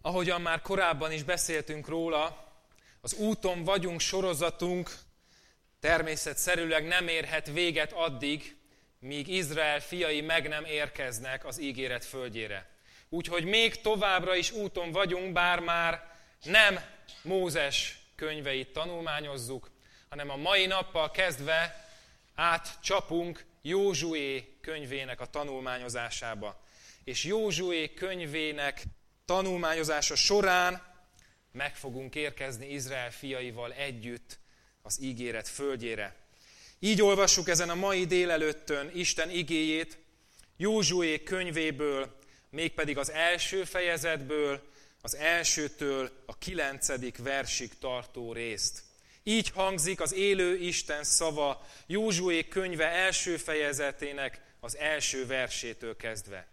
Ahogyan már korábban is beszéltünk róla, az Úton vagyunk sorozatunk természetszerűleg nem érhet véget addig, míg Izrael fiai meg nem érkeznek az ígéret földjére. Úgyhogy még továbbra is úton vagyunk, bár már nem Mózes könyveit tanulmányozzuk, hanem a mai nappal kezdve átcsapunk Józsué könyvének a tanulmányozásába. És Józsué könyvének tanulmányozása során meg fogunk érkezni Izrael fiaival együtt az ígéret földjére. Így olvassuk ezen a mai délelőttön Isten igéjét Józsué könyvéből, mégpedig az első fejezetből, az 1-től a 9. versig tartó részt. Így hangzik az élő Isten szava Józsué könyve első fejezetének az első versétől kezdve.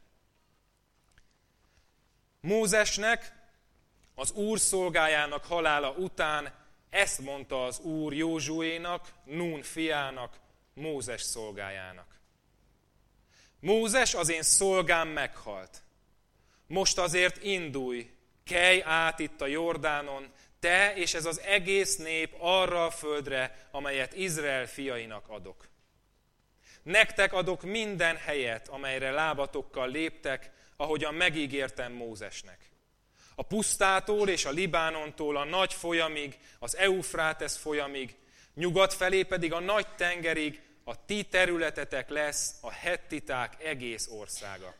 Mózesnek, az Úr szolgájának halála után ezt mondta az Úr Józsuénak, Nun fiának, Mózes szolgájának. Mózes, az én szolgám meghalt. Most azért indulj, kelj át itt a Jordánon, te és ez az egész nép arra a földre, amelyet Izrael fiainak adok. Nektek adok minden helyet, amelyre lábatokkal léptek, ahogyan megígértem Mózesnek. A pusztától és a Libánontól a nagy folyamig, az Eufrátesz folyamig, nyugat felé pedig a nagy tengerig a ti területetek lesz a hettiták egész országa.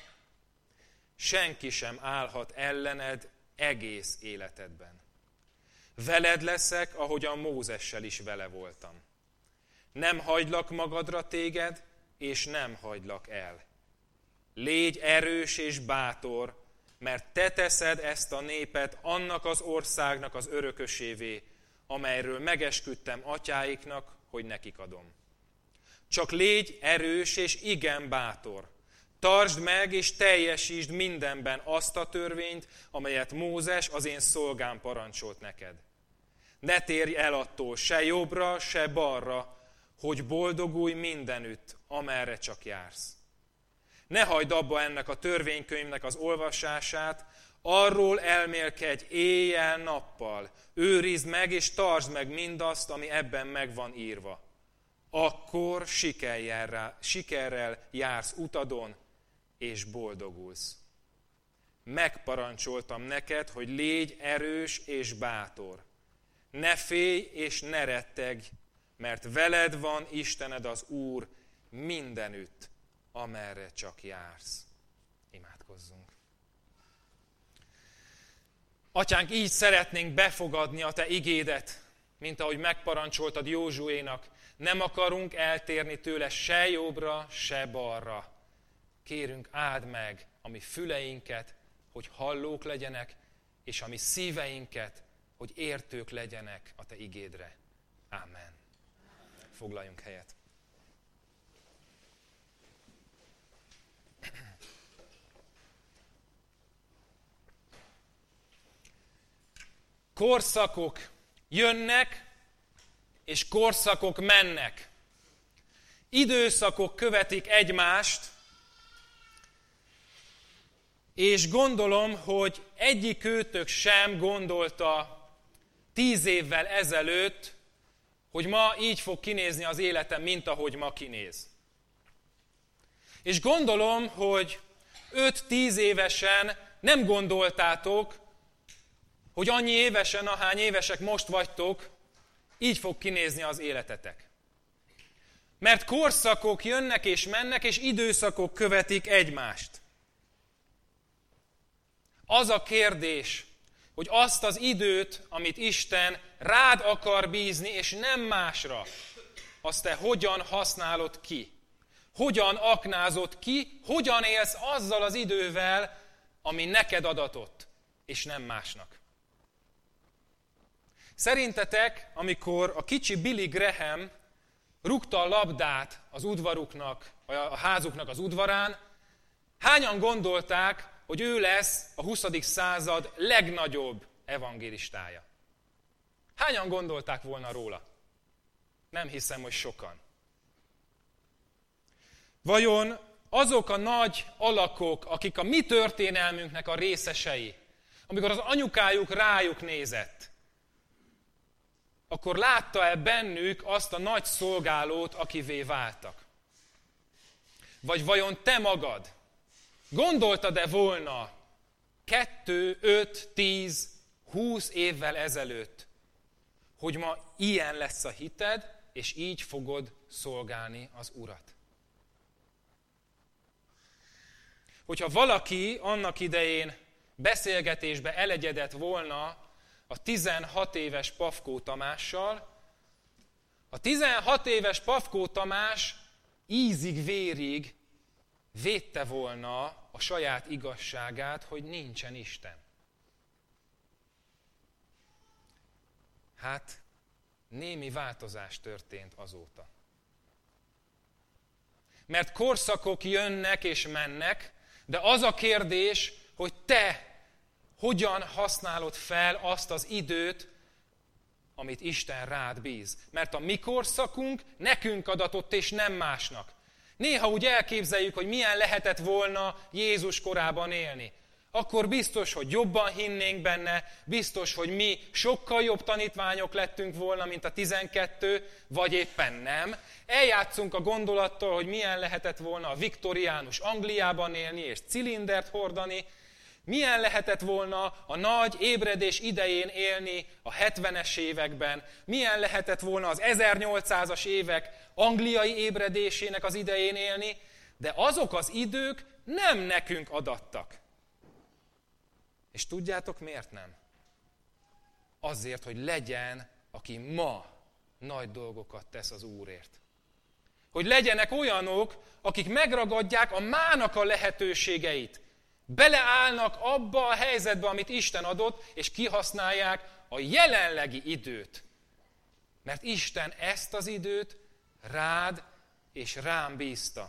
Senki sem állhat ellened egész életedben. Veled leszek, ahogyan Mózessel is vele voltam. Nem hagylak magadra téged, és nem hagylak el. Légy erős és bátor, mert te teszed ezt a népet annak az országnak az örökösévé, amelyről megesküdtem atyáiknak, hogy nekik adom. Csak légy erős és igen bátor. Tartsd meg és teljesítsd mindenben azt a törvényt, amelyet Mózes, az én szolgám parancsolt neked. Ne térj el attól se jobbra, se balra, hogy boldogulj mindenütt, amerre csak jársz. Ne hagyd abba ennek a törvénykönyvnek az olvasását, arról elmélkedj éjjel-nappal, őrizd meg és tartsd meg mindazt, ami ebben meg van írva. Akkor sikerrel jársz utadon, és boldogulsz. Megparancsoltam neked, hogy légy erős és bátor. Ne félj és ne rettegj, mert veled van Istened az Úr mindenütt, amerre csak jársz. Imádkozzunk. Atyánk, így szeretnénk befogadni a te igédet, mint ahogy megparancsoltad Józsuénak. Nem akarunk eltérni tőle se jobbra, se balra. Kérünk, áld meg a mi füleinket, hogy hallók legyenek, és a mi szíveinket, hogy értők legyenek a te igédre. Ámen. Foglaljunk helyet. Korszakok jönnek, és korszakok mennek. Időszakok követik egymást, és gondolom, hogy egyikőtök sem gondolta 10 évvel ezelőtt, hogy ma így fog kinézni az életem, mint ahogy ma kinéz. És gondolom, hogy 5-10 évesen nem gondoltátok, hogy annyi évesen, ahány évesek most vagytok, így fog kinézni az életetek. Mert korszakok jönnek és mennek, és időszakok követik egymást. Az a kérdés, hogy azt az időt, amit Isten rád akar bízni, és nem másra, azt te hogyan használod ki? Hogyan aknázod ki? Hogyan élsz azzal az idővel, ami neked adatott, és nem másnak? Szerintetek, amikor a kicsi Billy Graham rúgta a labdát az udvaruknak, a házuknak az udvarán, hányan gondolták, hogy ő lesz a 20. század legnagyobb evangélistája? Hányan gondolták volna róla? Nem hiszem, hogy sokan. Vajon azok a nagy alakok, akik a mi történelmünknek a részesei, Amikor az anyukájuk rájuk nézett, akkor látta-e bennük azt a nagy szolgálót, akivé váltak? Vagy vajon te magad gondoltad-e volna 2, 5, 10, 20 évvel ezelőtt, hogy ma ilyen lesz a hited, és így fogod szolgálni az Urat? Hogyha valaki annak idején beszélgetésbe elegyedett volna a 16 éves Pafkó Tamással, a 16 éves Pafkó Tamás ízig-vérig védte volna a saját igazságát, hogy nincsen Isten. Hát, némi változás történt azóta. Mert korszakok jönnek és mennek, de az a kérdés, hogy te hogyan használod fel azt az időt, amit Isten rád bíz. Mert a mi korszakunk nekünk adatott, és nem másnak. Néha úgy elképzeljük, hogy milyen lehetett volna Jézus korában élni. Akkor biztos, hogy jobban hinnénk benne, biztos, hogy mi sokkal jobb tanítványok lettünk volna, mint a 12, vagy éppen nem. Eljátszunk a gondolattal, hogy milyen lehetett volna a viktoriánus Angliában élni, és cilindert hordani, milyen lehetett volna a nagy ébredés idején élni a 70-es években, milyen lehetett volna az 1800-as évek angliai ébredésének az idején élni, de azok az idők nem nekünk adattak. És tudjátok, miért nem? Azért, hogy legyen, aki ma nagy dolgokat tesz az Úrért. Hogy legyenek olyanok, akik megragadják a mának a lehetőségeit, beleállnak abba a helyzetbe, amit Isten adott, és kihasználják a jelenlegi időt. Mert Isten ezt az időt rád és rám bízta.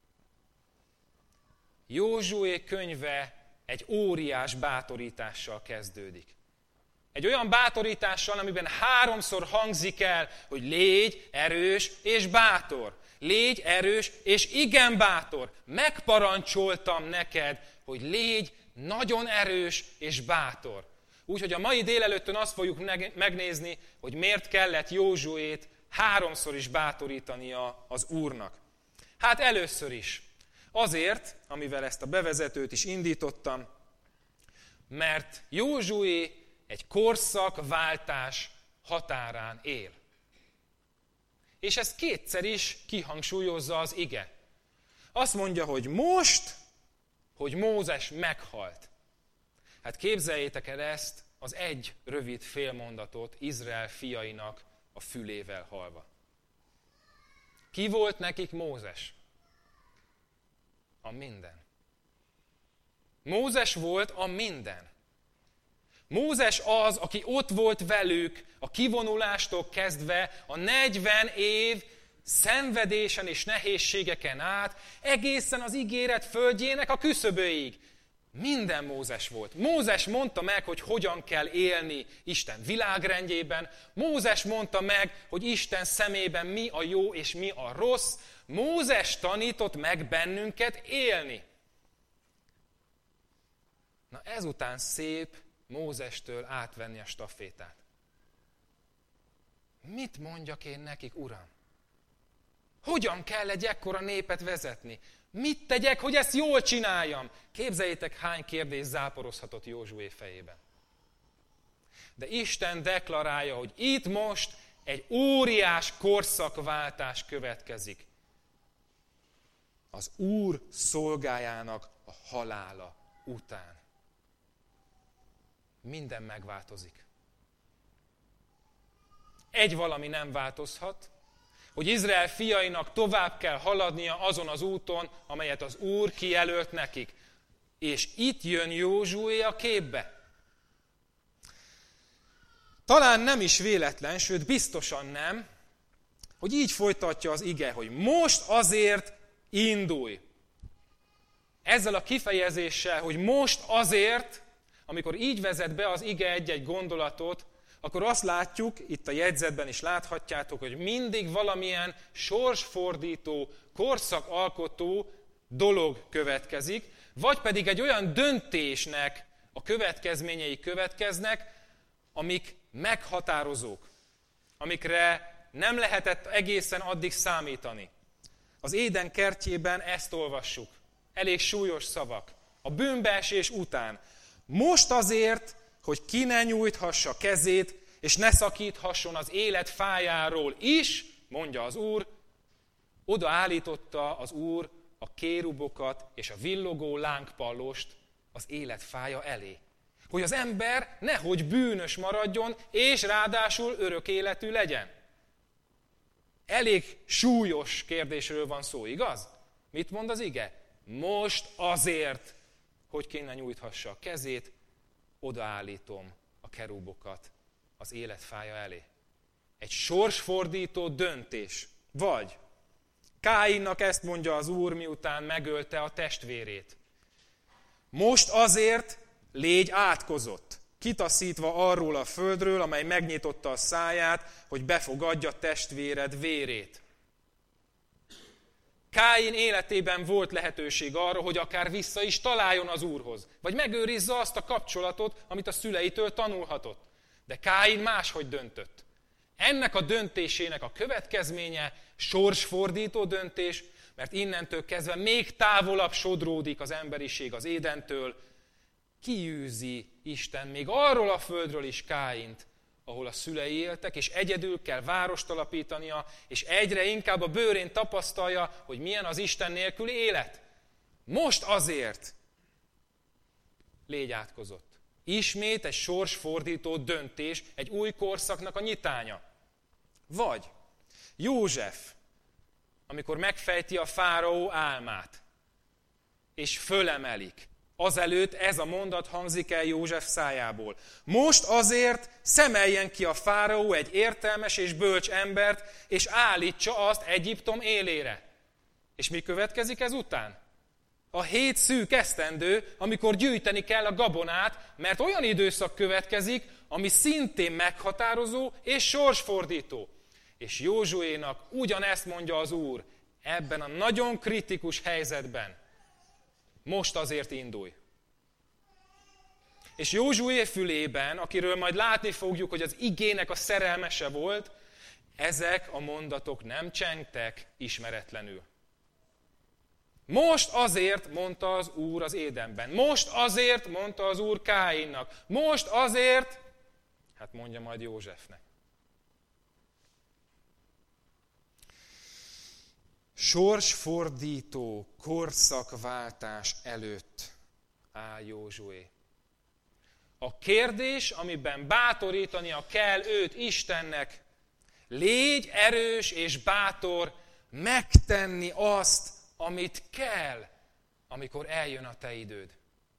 Józsué könyve egy óriás bátorítással kezdődik. Egy olyan bátorítással, amiben 3-szor hangzik el, hogy légy erős és bátor. Légy erős és igen bátor. Megparancsoltam neked, hogy légy nagyon erős és bátor. Úgyhogy a mai délelőttön azt fogjuk megnézni, hogy miért kellett Józsuét 3-szor is bátorítania az Úrnak. Hát először is. Azért, amivel ezt a bevezetőt is indítottam, mert Józsué egy korszakváltás határán él. És ezt 2-szer is kihangsúlyozza az ige. Azt mondja, hogy most, hogy Mózes meghalt. Hát képzeljétek el ezt, az egy rövid félmondatot Izrael fiainak a fülével hallva. Ki volt nekik Mózes? A minden. Mózes volt a minden. Mózes az, aki ott volt velük a kivonulástól kezdve a 40 év szenvedésen és nehézségeken át, egészen az ígéret földjének a küszöböig. Minden Mózes volt. Mózes mondta meg, hogy hogyan kell élni Isten világrendjében. Mózes mondta meg, hogy Isten szemében mi a jó és mi a rossz. Mózes tanított meg bennünket élni. Na ezután szép Mózestől átvenni a stafétát. Mit mondjak én nekik, Uram? Hogyan kell egy ekkora népet vezetni? Mit tegyek, hogy ezt jól csináljam? Képzeljétek, hány kérdés záporozhatott Józsué fejében. De Isten deklarálja, hogy itt most egy óriás korszakváltás következik. Az Úr szolgájának a halála után. Minden megváltozik. Egy valami nem változhat, hogy Izrael fiainak tovább kell haladnia azon az úton, amelyet az Úr kijelölt nekik. És itt jön Józsué a képbe. Talán nem is véletlen, sőt biztosan nem, hogy így folytatja az ige, hogy most azért indulj. Ezzel a kifejezéssel, hogy most azért, amikor így vezet be az ige egy-egy gondolatot, akkor azt látjuk, itt a jegyzetben is láthatjátok, hogy mindig valamilyen sorsfordító, korszakalkotó dolog következik, vagy pedig egy olyan döntésnek a következményei következnek, amik meghatározók, amikre nem lehetett egészen addig számítani. Az Éden kertjében ezt olvassuk. Elég súlyos szavak. A bűnbeesés után. Most azért, hogy ki ne nyújthassa kezét, és ne szakíthasson az élet fájáról is, mondja az Úr, oda állította az Úr a kérubokat és a villogó lángpallost az élet fája elé. Hogy az ember nehogy bűnös maradjon, és ráadásul örök életű legyen. Elég súlyos kérdésről van szó, igaz? Mit mond az ige? Most azért, hogy ki ne nyújthassa a kezét, odaállítom a kerubokat az élet fája elé. Egy sorsfordító döntés. Vagy Káinnak ezt mondja az Úr, miután megölte a testvérét. Most azért légy átkozott, kitaszítva arról a földről, amely megnyitotta a száját, hogy befogadja testvéred vérét. Káin életében volt lehetőség arra, hogy akár vissza is találjon az Úrhoz, vagy megőrizze azt a kapcsolatot, amit a szüleitől tanulhatott. De Káin máshogy döntött. Ennek a döntésének a következménye sorsfordító döntés, mert innentől kezdve még távolabb sodródik az emberiség az Édentől, kiűzi Isten még arról a földről is Káint, ahol a szülei éltek, és egyedül kell várost alapítania, és egyre inkább a bőrén tapasztalja, hogy milyen az Isten nélküli élet. Most azért légy átkozott. Ismét egy sorsfordító döntés, egy új korszaknak a nyitánya. Vagy József, amikor megfejti a fáraó álmát, és fölemelik, azelőtt ez a mondat hangzik el József szájából. Most azért szemeljen ki a fáraó egy értelmes és bölcs embert, és állítsa azt Egyiptom élére. És mi következik ezután? A 7 szűk esztendő, amikor gyűjteni kell a gabonát, mert olyan időszak következik, ami szintén meghatározó és sorsfordító. És Józsuénak ugyanezt mondja az Úr ebben a nagyon kritikus helyzetben. Most azért indulj. És Józsué fülében, akiről majd látni fogjuk, hogy az igének a szerelmese volt, ezek a mondatok nem csengtek ismeretlenül. Most azért, mondta az Úr az Édenben. Most azért, mondta az Úr Káinnak. Most azért, hát mondja majd Józsefnek. Sorsfordító korszakváltás előtt áll Józsué. A kérdés, amiben bátorítania kell őt Istennek, légy erős és bátor megtenni azt, amit kell, amikor eljön a te időd.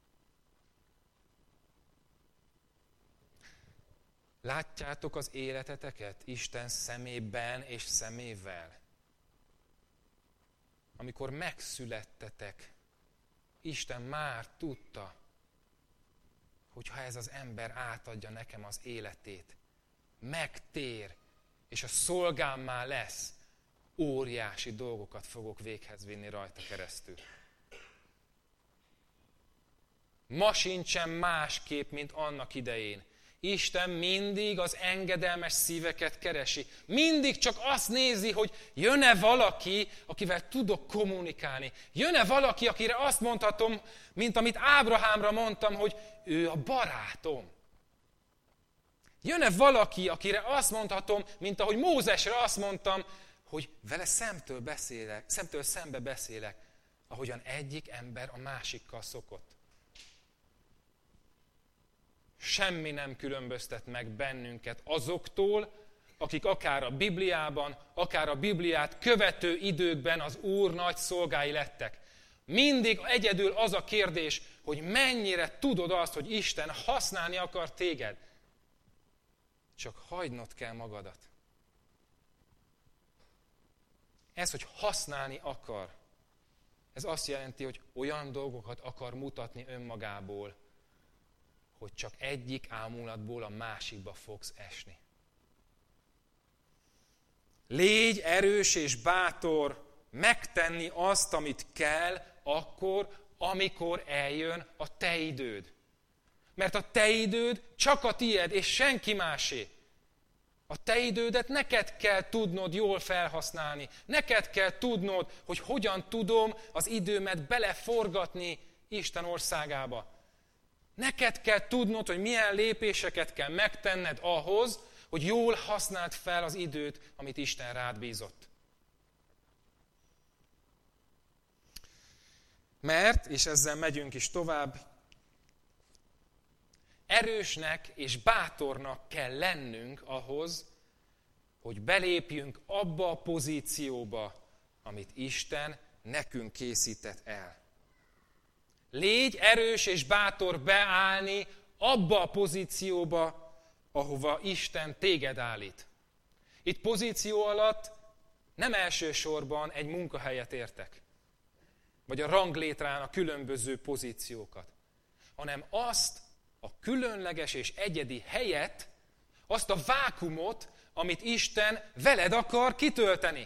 Látjátok az életeteket Isten szemében és szemével? Amikor megszülettetek, Isten már tudta, hogy ha ez az ember átadja nekem az életét, megtér, és a szolgámmá lesz, óriási dolgokat fogok véghez vinni rajta keresztül. Ma sincsen másképp, mint annak idején. Isten mindig az engedelmes szíveket keresi. Mindig csak azt nézi, hogy jön-e valaki, akivel tudok kommunikálni. Jön-e valaki, akire azt mondhatom, mint amit Ábrahámra mondtam, hogy ő a barátom. Jön-e valaki, akire azt mondhatom, mint ahogy Mózesre azt mondtam, hogy vele szemtől szembe beszélek, ahogyan egyik ember a másikkal szokott. Semmi nem különböztet meg bennünket azoktól, akik akár a Bibliában, akár a Bibliát követő időkben az Úr nagy szolgái lettek. Mindig egyedül az a kérdés, hogy mennyire tudod azt, hogy Isten használni akar téged. Csak hagynod kell magadat. Ez, hogy használni akar, ez azt jelenti, hogy olyan dolgokat akar mutatni önmagából, hogy csak egyik ámulatból a másikba fogsz esni. Légy erős és bátor megtenni azt, amit kell, akkor, amikor eljön a te időd. Mert a te időd csak a tied, és senki másé. A te idődet neked kell tudnod jól felhasználni. Neked kell tudnod, hogy hogyan tudom az időmet beleforgatni Isten országába. Neked kell tudnod, hogy milyen lépéseket kell megtenned ahhoz, hogy jól használd fel az időt, amit Isten rád bízott. Mert, és ezzel megyünk is tovább, erősnek és bátornak kell lennünk ahhoz, hogy belépjünk abba a pozícióba, amit Isten nekünk készített el. Légy erős és bátor beállni abba a pozícióba, ahova Isten téged állít. Itt pozíció alatt nem elsősorban egy munkahelyet értek, vagy a ranglétrán a különböző pozíciókat, hanem azt a különleges és egyedi helyet, azt a vákumot, amit Isten veled akar kitölteni.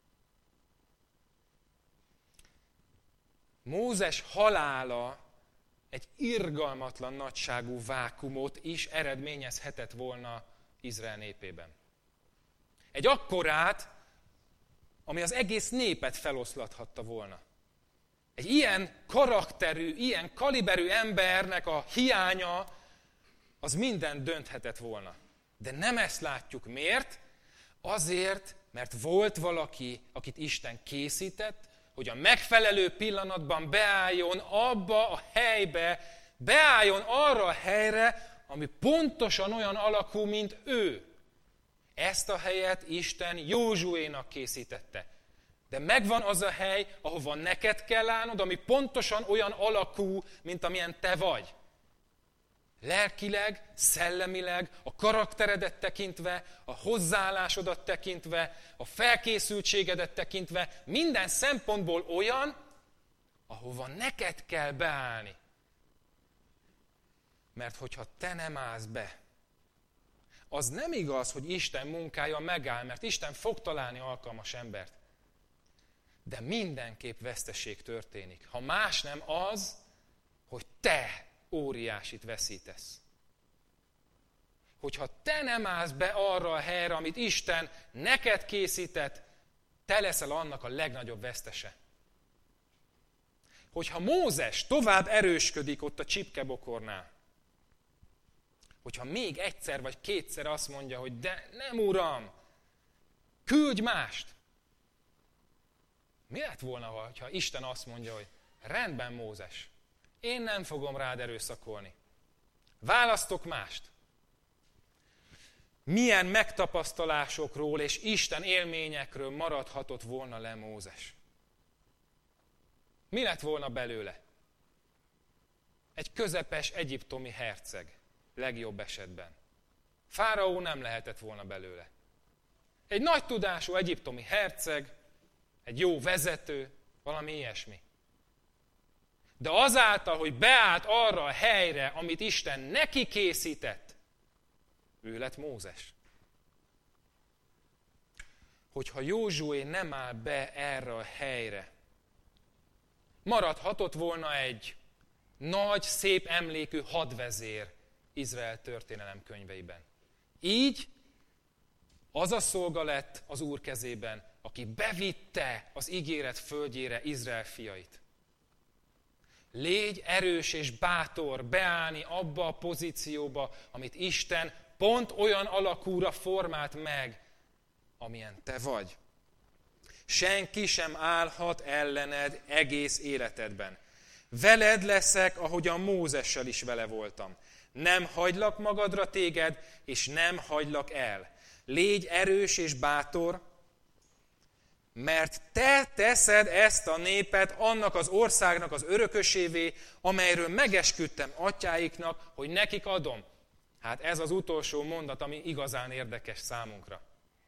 Mózes halála egy irgalmatlan nagyságú vákumot is eredményezhetett volna Izrael népében. Egy akkorát, ami az egész népet feloszlathatta volna. Egy ilyen karakterű, ilyen kaliberű embernek a hiánya, az mindent dönthetett volna. De nem ezt látjuk. Miért? Azért, mert volt valaki, akit Isten készített, hogy a megfelelő pillanatban beálljon abba a helybe, beálljon arra a helyre, ami pontosan olyan alakú, mint ő. Ezt a helyet Isten Józsuénak készítette. De megvan az a hely, ahova neked kell állnod, ami pontosan olyan alakú, mint amilyen te vagy. Lelkileg, szellemileg, a karakteredet tekintve, a hozzáállásodat tekintve, a felkészültségedet tekintve, minden szempontból olyan, ahova neked kell beállni. Mert hogyha te nem állsz be, az nem igaz, hogy Isten munkája megáll, mert Isten fog találni alkalmas embert. De mindenképp veszteség történik. Ha más nem az, hogy te óriásit veszítesz. Hogyha te nem állsz be arra a helyre, amit Isten neked készített, te leszel annak a legnagyobb vesztese. Hogyha Mózes tovább erősködik ott a csipkebokornál, hogyha még egyszer vagy kétszer azt mondja, hogy de nem uram, küldj mást. Mi lett volna, ha Isten azt mondja, hogy rendben Mózes, én nem fogom rád erőszakolni. Választok mást. Milyen megtapasztalásokról és Isten élményekről maradhatott volna le Mózes? Mi lett volna belőle? Egy közepes egyiptomi herceg, legjobb esetben. Fáraó nem lehetett volna belőle. Egy nagy tudású egyiptomi herceg, egy jó vezető, valami ilyesmi. De azáltal, hogy beállt arra a helyre, amit Isten neki készített, ő lett Mózes. Hogyha Józsué nem áll be erre a helyre, maradhatott volna egy nagy, szép emlékű hadvezér Izrael történelem könyveiben. Így az a szolga lett az Úr kezében, aki bevitte az ígéret földjére Izrael fiait. Légy erős és bátor beállni abba a pozícióba, amit Isten pont olyan alakúra formált meg, amilyen te vagy. Senki sem állhat ellened egész életedben. Veled leszek, ahogyan Mózessel is vele voltam. Nem hagylak magadra téged, és nem hagylak el. Légy erős és bátor, mert te teszed ezt a népet annak az országnak az örökösévé, amelyről megesküdtem atyáiknak, hogy nekik adom. Hát ez az utolsó mondat, ami igazán érdekes számunkra.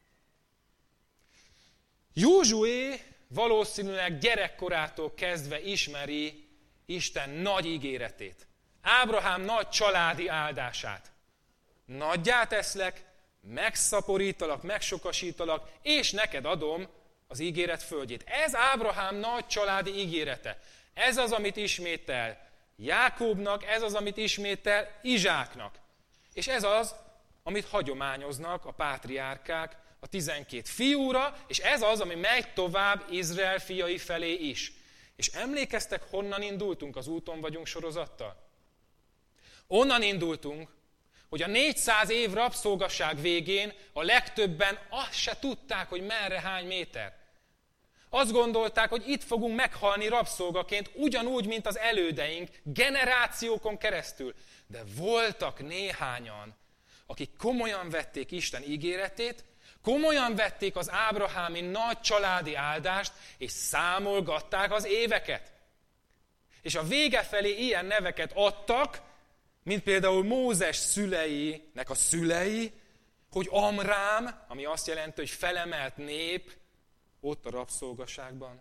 Józsué valószínűleg gyerekkorától kezdve ismeri Isten nagy ígéretét. Ábrahám nagy családi áldását. Nagyjá teszlek, megszaporítalak, megsokasítalak, és neked adom az ígéret földjét. Ez Ábrahám nagy családi ígérete. Ez az, amit ismétel Jákóbnak ez az, amit ismétel Izsáknak. És ez az, amit hagyományoznak a pátriárkák a 12 fiúra, és ez az, ami megy tovább Izrael fiai felé is. És emlékeztek, honnan indultunk az Úton vagyunk sorozattal? Onnan indultunk, hogy a 400 év rabszolgaság végén a legtöbben azt se tudták, hogy merre hány méter. Azt gondolták, hogy itt fogunk meghalni rabszolgaként, ugyanúgy, mint az elődeink, generációkon keresztül. De voltak néhányan, akik komolyan vették Isten ígéretét, komolyan vették az ábrahámi nagy családi áldást, és számolgatták az éveket. És a vége felé ilyen neveket adtak, mint például Mózes szüleinek a szülei, hogy Amrám, ami azt jelenti, hogy felemelt nép, ott a rabszolgaságban.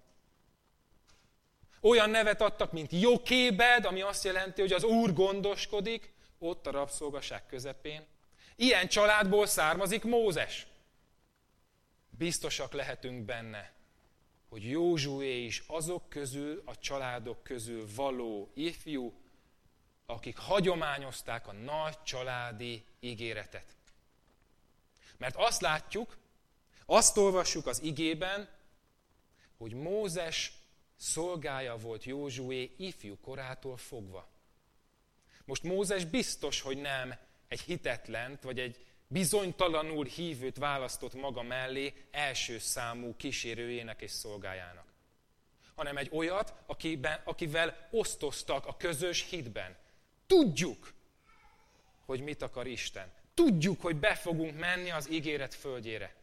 Olyan nevet adtak, mint Jokébed, ami azt jelenti, hogy az Úr gondoskodik, ott a rabszolgaság közepén. Ilyen családból származik Mózes. Biztosak lehetünk benne, hogy Józsué is azok közül, a családok közül való ifjú, akik hagyományozták a nagy családi ígéretet. Mert azt látjuk, azt olvassuk az igében, hogy Mózes szolgája volt Józsué ifjú korától fogva. Most Mózes biztos, hogy nem egy hitetlent, vagy egy bizonytalanul hívőt választott maga mellé első számú kísérőjének és szolgájának, hanem egy olyat, akivel osztoztak a közös hitben. Tudjuk, hogy mit akar Isten. Tudjuk, hogy be fogunk menni az ígéret földjére.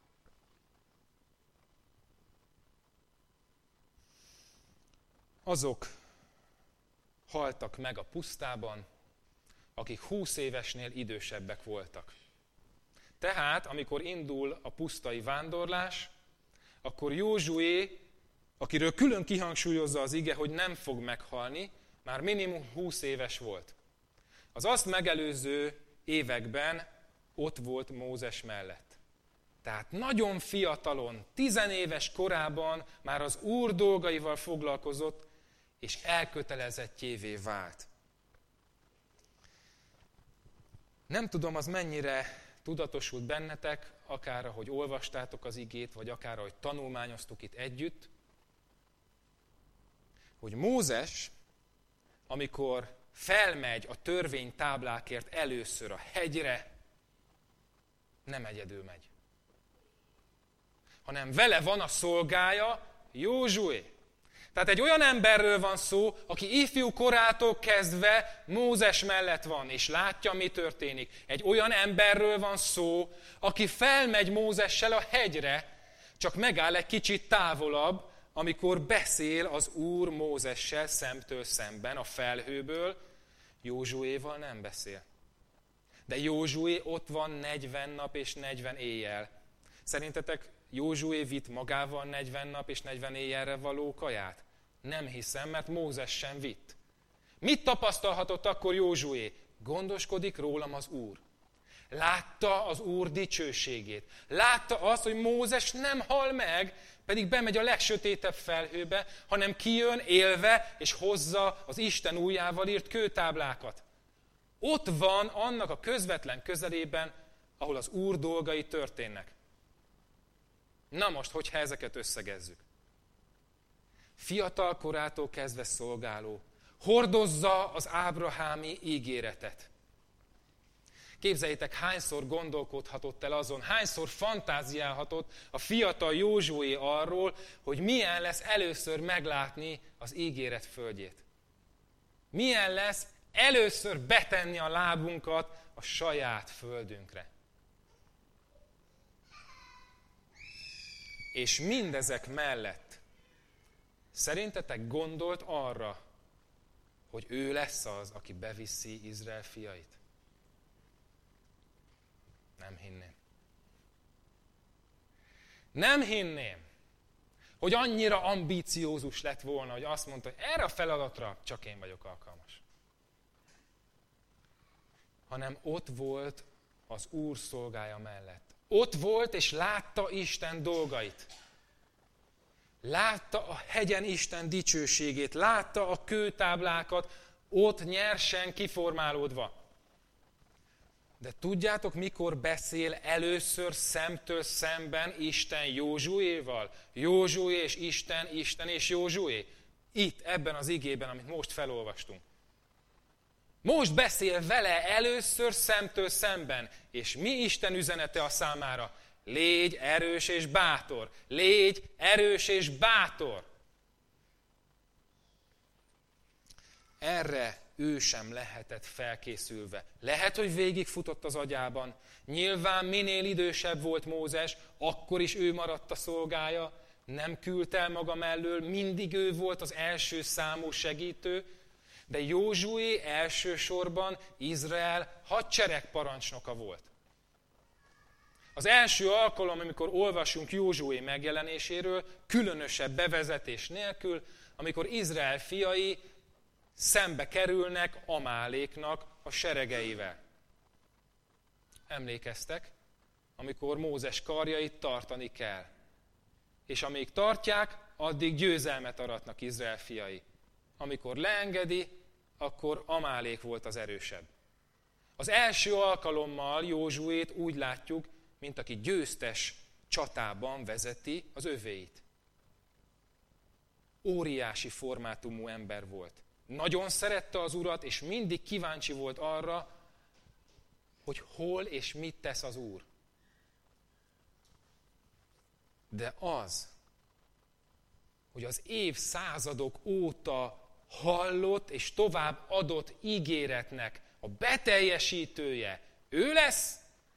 Azok haltak meg a pusztában, akik 20 évesnél idősebbek voltak. Tehát, amikor indul a pusztai vándorlás, akkor Józsué, akiről külön kihangsúlyozza az ige, hogy nem fog meghalni, már minimum 20 éves volt. Az azt megelőző években ott volt Mózes mellett. Tehát nagyon fiatalon, 10 éves korában már az Úr dolgaival foglalkozott, és elkötelezettjévé vált. Nem tudom, az mennyire tudatosult bennetek, akár ahogy olvastátok az igét, vagy akár ahogy tanulmányoztuk itt együtt, hogy Mózes, amikor felmegy a törvénytáblákért először a hegyre, nem egyedül megy, hanem vele van a szolgája, Józsué. Tehát egy olyan emberről van szó, aki ifjú korától kezdve Mózes mellett van, és látja, mi történik. Egy olyan emberről van szó, aki felmegy Mózessel a hegyre, csak megáll egy kicsit távolabb, amikor beszél az Úr Mózessel szemtől szemben a felhőből, Józsuéval nem beszél. De Józsué ott van 40 nap és 40 éjjel. Szerintetek Józsué vitt magával 40 nap és 40 éjjelre való kaját? Nem hiszem, mert Mózes sem vitt. Mit tapasztalhatott akkor Józsué? Gondoskodik rólam az Úr. Látta az Úr dicsőségét. Látta azt, hogy Mózes nem hal meg, pedig bemegy a legsötétebb felhőbe, hanem kijön élve, és hozza az Isten ujjával írt kőtáblákat. Ott van annak a közvetlen közelében, ahol az Úr dolgai történnek. Na most, hogyha ezeket összegezzük. Fiatal korától kezdve szolgáló, hordozza az ábrahámi ígéretet. Képzeljétek, hányszor gondolkodhatott el azon, hányszor fantáziálhatott a fiatal Józsué arról, hogy milyen lesz először meglátni az ígéret földjét. Milyen lesz először betenni a lábunkat a saját földünkre. És mindezek mellett szerintetek gondolt arra, hogy ő lesz az, aki beviszi Izrael fiait? Nem hinném. Nem hinném, hogy annyira ambíciózus lett volna, hogy azt mondta, hogy erre a feladatra csak én vagyok alkalmas. Hanem ott volt az Úr szolgája mellett. Ott volt és látta Isten dolgait. Látta a hegyen Isten dicsőségét, látta a kőtáblákat, ott nyersen kiformálódva. De tudjátok, mikor beszél először szemtől szemben Isten Józsuéval? Józsué és Isten, Isten és Józsué. Itt, ebben az igében, amit most felolvastunk. Most beszél vele először szemtől szemben. És mi Isten üzenete a számára? Légy erős és bátor. Légy erős és bátor. Erre ő sem lehetett felkészülve. Lehet, hogy végigfutott az agyában. Nyilván minél idősebb volt Mózes, akkor is ő maradt a szolgája, nem küldt el maga mellől, mindig ő volt az első számú segítő, de Józsué elsősorban Izrael hadseregparancsnoka volt. Az első alkalom, amikor olvasunk Józsué megjelenéséről, különösebb bevezetés nélkül, amikor Izrael fiai szembe kerülnek Amáléknak a seregeivel. Emlékeztek, amikor Mózes karjait tartani kell. És amíg tartják, addig győzelmet aratnak Izrael fiai. Amikor leengedi, akkor Amálék volt az erősebb. Az első alkalommal Józsuét úgy látjuk, mint aki győztes csatában vezeti az övéit. Óriási formátumú ember volt. Nagyon szerette az Urat, és mindig kíváncsi volt arra, hogy hol és mit tesz az Úr. De az, hogy az évszázadok óta hallott és tovább adott ígéretnek a beteljesítője ő lesz,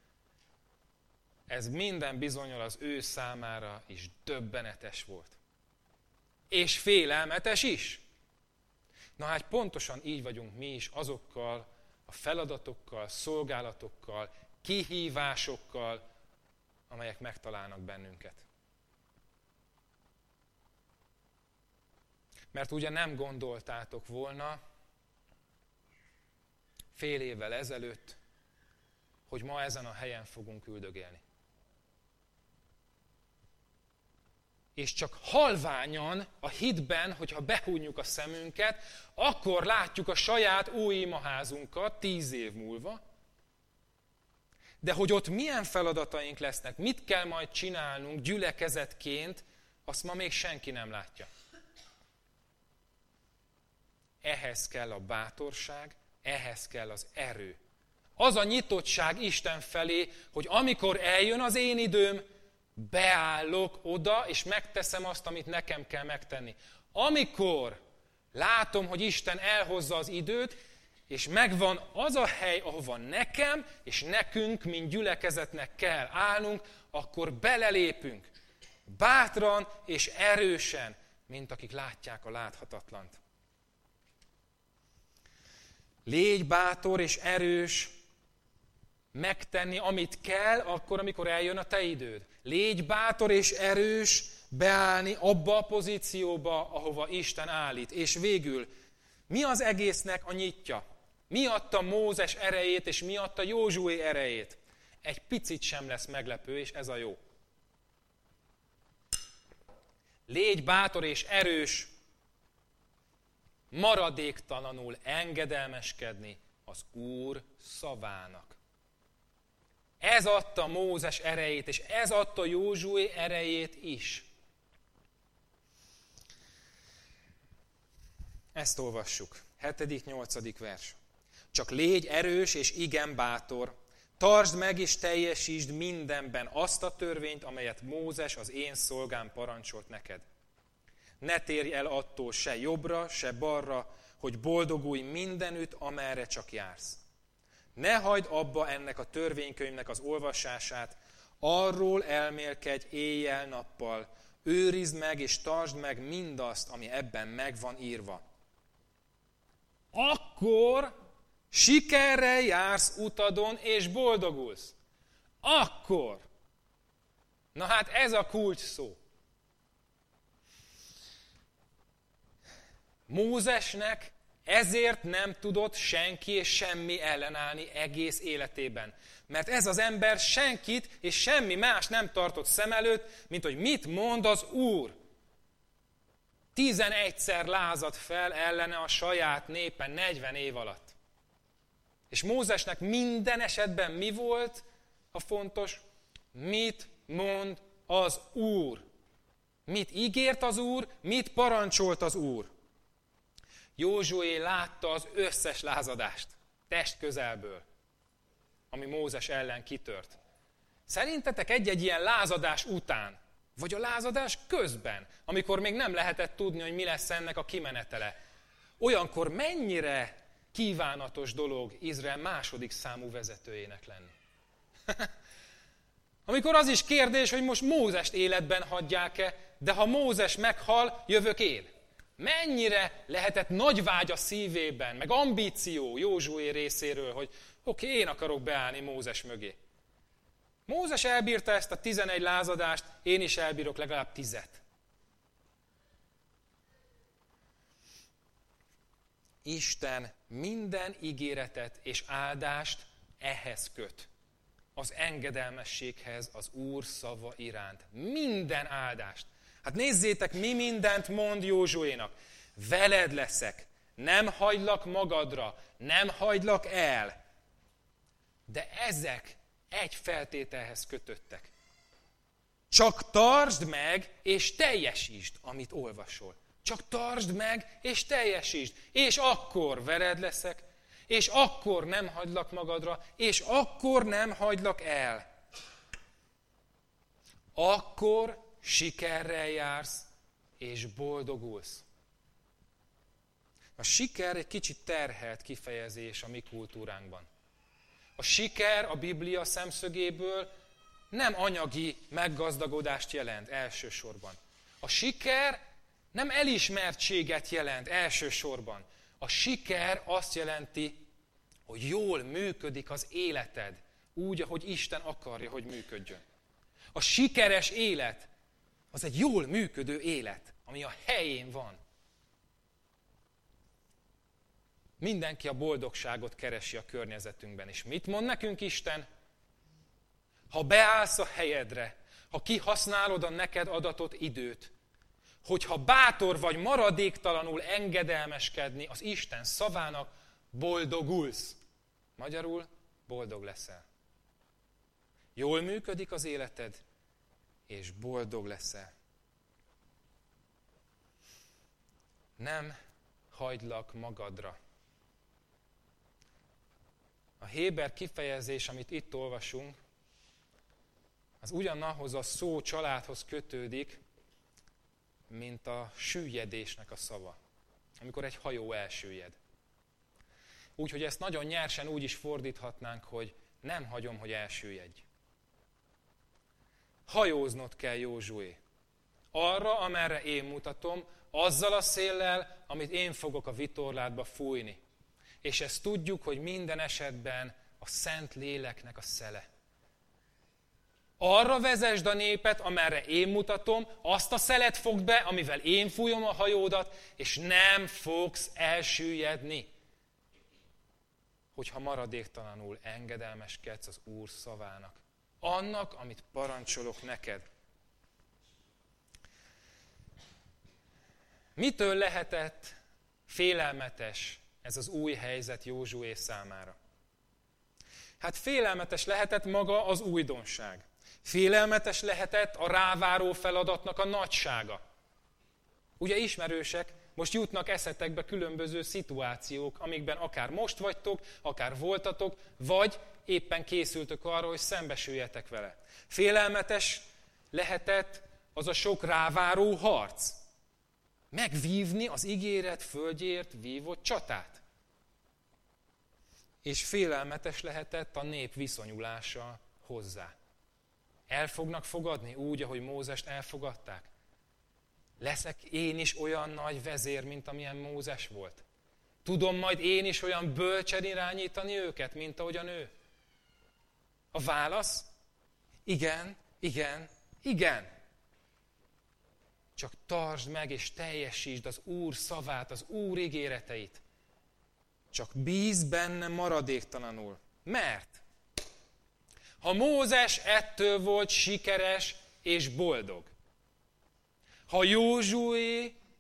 ez minden bizonnyal az ő számára is döbbenetes volt. És félelmetes is. Na hát pontosan így vagyunk mi is azokkal a feladatokkal, szolgálatokkal, kihívásokkal, amelyek megtalálnak bennünket. Mert ugye nem gondoltátok volna fél évvel ezelőtt, hogy ma ezen a helyen fogunk üldögélni. És csak halványan a hitben, hogyha behúnyjuk a szemünket, akkor látjuk a saját új imaházunkat 10 év múlva. De hogy ott milyen feladataink lesznek, mit kell majd csinálnunk gyülekezetként, azt ma még senki nem látja. Ehhez kell a bátorság, ehhez kell az erő. Az a nyitottság Isten felé, hogy amikor eljön az én időm, beállok oda, és megteszem azt, amit nekem kell megtenni. Amikor látom, hogy Isten elhozza az időt, és megvan az a hely, ahova nekem és nekünk, mint gyülekezetnek kell állnunk, akkor belelépünk. Bátran és erősen, mint akik látják a láthatatlant. Légy bátor és erős, megtenni, amit kell, akkor, amikor eljön a te időd. Légy bátor és erős, beállni abba a pozícióba, ahova Isten állít. És végül, mi az egésznek a nyitja? Mi adta Mózes erejét, és mi adta Józsué erejét? Egy picit sem lesz meglepő, és ez a jó. Légy bátor és erős, maradéktalanul engedelmeskedni az Úr szavának. Ez adta Mózes erejét, és ez adta Józsué erejét is. Ezt olvassuk. 7.-8. vers. Csak légy erős és igen bátor, tartsd meg és teljesítsd mindenben azt a törvényt, amelyet Mózes, az én szolgám parancsolt neked. Ne térj el attól se jobbra, se balra, hogy boldogulj mindenütt, amerre csak jársz. Ne hagyd abba ennek a törvénykönyvnek az olvasását, arról elmélkedj éjjel-nappal, őrizd meg és tartsd meg mindazt, ami ebben meg van írva. Akkor sikerrel jársz utadon és boldogulsz. Akkor. Na hát ez a kulcs szó. Mózesnek ezért nem tudott senki és semmi ellenállni egész életében. Mert ez az ember senkit és semmi más nem tartott szem előtt, mint hogy mit mond az Úr. 11-szer lázadt fel ellene a saját népe 40 év alatt. És Mózesnek minden esetben mi volt a fontos? Mit mond az Úr? Mit ígért az Úr? Mit parancsolt az Úr? Józsué látta az összes lázadást, testközelből, ami Mózes ellen kitört. Szerintetek egy-egy ilyen lázadás után, vagy a lázadás közben, amikor még nem lehetett tudni, hogy mi lesz ennek a kimenetele, olyankor mennyire kívánatos dolog Izrael második számú vezetőjének lenni? Amikor az is kérdés, hogy most Mózest életben hagyják-e, de ha Mózes meghal, jövök én. Mennyire lehetett nagy vágy a szívében, meg ambíció Józsué részéről, hogy oké, én akarok beállni Mózes mögé. Mózes elbírta ezt a 11 lázadást, én is elbírok legalább 10. Isten minden ígéretet és áldást ehhez köt. Az engedelmességhez, az Úr szava iránt. Minden áldást. Hát nézzétek, mi mindent mond Józsuénak. Veled leszek, nem hagylak magadra, nem hagylak el. De ezek egy feltételhez kötöttek. Csak tartsd meg, és teljesítsd, amit olvasol. Csak tartsd meg, és teljesítsd. És akkor veled leszek, és akkor nem hagylak magadra, és akkor nem hagylak el. Akkor sikerrel jársz, és boldogulsz. A siker egy kicsit terhelt kifejezés a mi kultúránkban. A siker a Biblia szemszögéből nem anyagi meggazdagodást jelent elsősorban. A siker nem elismertséget jelent elsősorban. A siker azt jelenti, hogy jól működik az életed, úgy, ahogy Isten akarja, hogy működjön. A sikeres élet az egy jól működő élet, ami a helyén van. Mindenki a boldogságot keresi a környezetünkben. És mit mond nekünk Isten? Ha beállsz a helyedre, ha kihasználod a neked adatott időt, hogyha bátor vagy maradéktalanul engedelmeskedni az Isten szavának, boldogulsz. Magyarul boldog leszel. Jól működik az életed, és boldog leszel. Nem hagylak magadra. A héber kifejezés, amit itt olvasunk, az ugyanahhoz a szó családhoz kötődik, mint a süllyedésnek a szava, amikor egy hajó elsüllyed. Úgyhogy ezt nagyon nyersen úgy is fordíthatnánk, hogy nem hagyom, hogy elsüllyedj. Hajóznod kell, Józsué. Arra, amerre én mutatom, azzal a széllel, amit én fogok a vitorládba fújni. És ezt tudjuk, hogy minden esetben a Szent Léleknek a szele. Arra vezesd a népet, amerre én mutatom, azt a szelet fogd be, amivel én fújom a hajódat, és nem fogsz elsüllyedni. Hogyha maradéktalanul engedelmeskedsz az Úr szavának. Annak, amit parancsolok neked. Mitől lehetett félelmetes ez az új helyzet Józsué számára? Hát félelmetes lehetett maga az újdonság. Félelmetes lehetett a ráváró feladatnak a nagysága. Ugye ismerősek, most jutnak eszetekbe különböző szituációk, amikben akár most vagytok, akár voltatok, vagy éppen készültök arra, hogy szembesüljetek vele. Félelmetes lehetett az a sok ráváró harc. Megvívni az ígéret földjért vívott csatát. És félelmetes lehetett a nép viszonyulása hozzá. El fognak fogadni úgy, ahogy Mózest elfogadták? Leszek én is olyan nagy vezér, mint amilyen Mózes volt? Tudom majd én is olyan bölcsen irányítani őket, mint ahogyan ő? A válasz? Igen, igen, igen. Csak tartsd meg és teljesítsd az Úr szavát, az Úr ígéreteit. Csak bízz benne maradéktalanul. Mert ha Mózes ettől volt sikeres és boldog, ha Józsué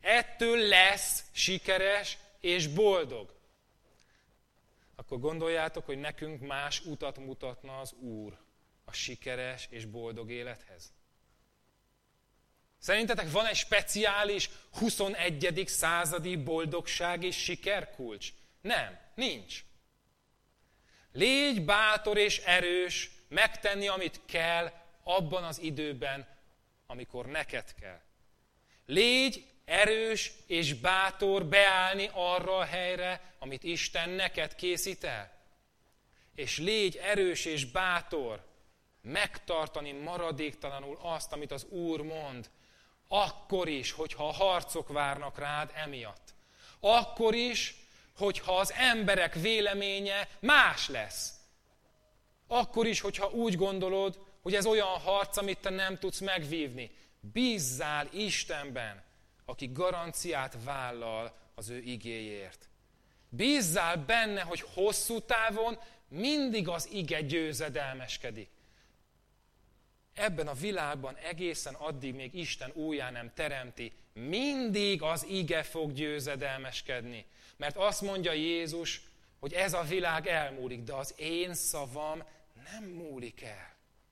ettől lesz sikeres és boldog. Akkor gondoljátok, hogy nekünk más utat mutatna az Úr a sikeres és boldog élethez? Szerintetek van egy speciális 21. századi boldogság és sikerkulcs? Nem, nincs. Légy bátor és erős megtenni, amit kell abban az időben, amikor neked kell. Légy erős és bátor beállni arra a helyre, amit Isten neked készít el. És légy erős és bátor megtartani maradéktalanul azt, amit az Úr mond, akkor is, hogyha a harcok várnak rád emiatt. Akkor is, hogyha az emberek véleménye más lesz. Akkor is, hogyha úgy gondolod, hogy ez olyan harc, amit te nem tudsz megvívni. Bízzál Istenben, aki garanciát vállal az ő igéjért. Bízzál benne, hogy hosszú távon mindig az ige győzedelmeskedik. Ebben a világban egészen addig még Isten újjá nem teremti, mindig az ige fog győzedelmeskedni. Mert azt mondja Jézus, hogy ez a világ elmúlik, de az én szavam nem múlik el.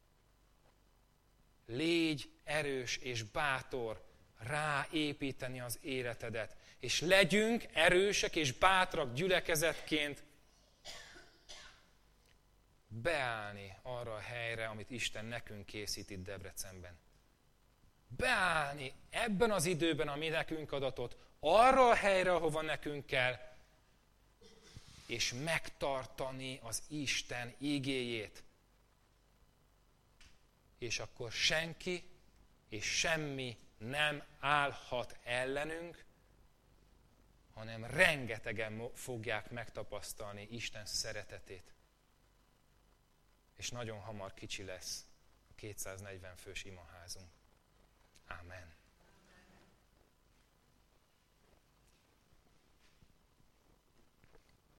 Légy erős és bátor ráépíteni az életedet, és legyünk erősek és bátrak gyülekezetként beállni arra a helyre, amit Isten nekünk készít itt Debrecenben. Beállni ebben az időben, ami nekünk adatott, arra a helyre, ahova nekünk kell, és megtartani az Isten igéjét. És akkor senki és semmi nem állhat ellenünk, hanem rengetegen fogják megtapasztalni Isten szeretetét. És nagyon hamar kicsi lesz a 240 fős imaházunk. Amen.